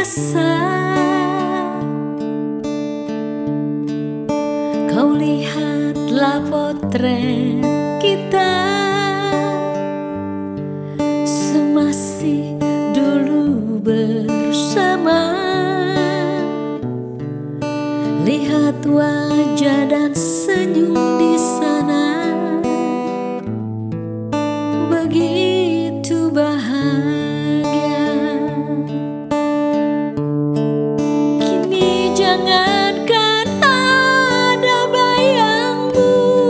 rasa. Kau lihatlah potret kita semasih dulu bersama. Lihat wajah dan senyum di sana, begitu bahagia. Kini jangankan ada bayangmu,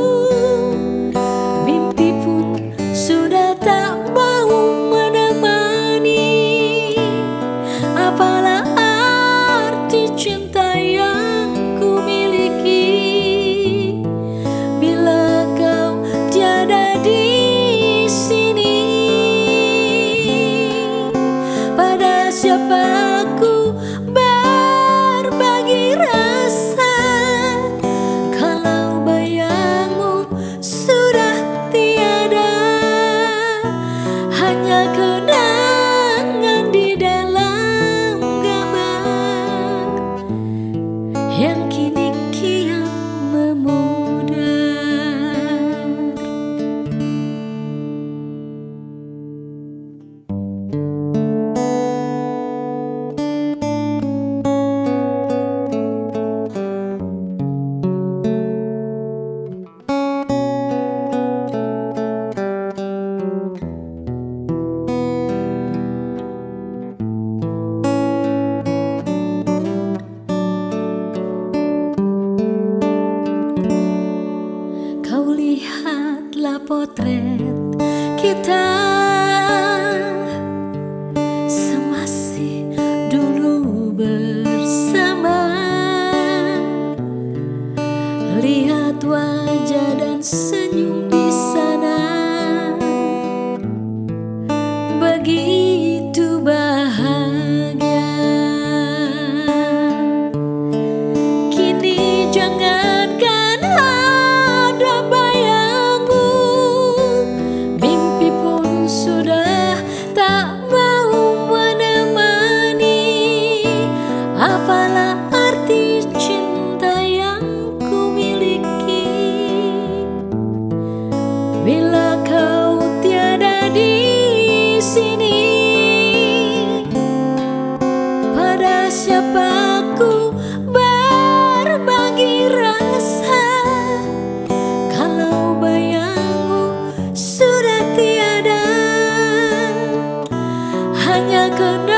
mimpi pun sudah tak mau menemani. Apalah arti cinta yang ku miliki bila kau tiada di sini. Pada siapa aku berbagi rasa kalau bayangmu sudah tiada? Hanya kenangan di dalam gambar yang kini kian memudar. Kau lihatlah potret kita semasih dulu bersama. Lihat wajah dan senyum di sana, begitu bahagia. Kini jangankan ada bayangmu, mimpi pun sudah tak mau menemani. Apalah arti cinta yang ku miliki bila kau tiada di sini? Pada siapa aku berbagi rasa kalau bayangmu sudah tiada? Hanya kena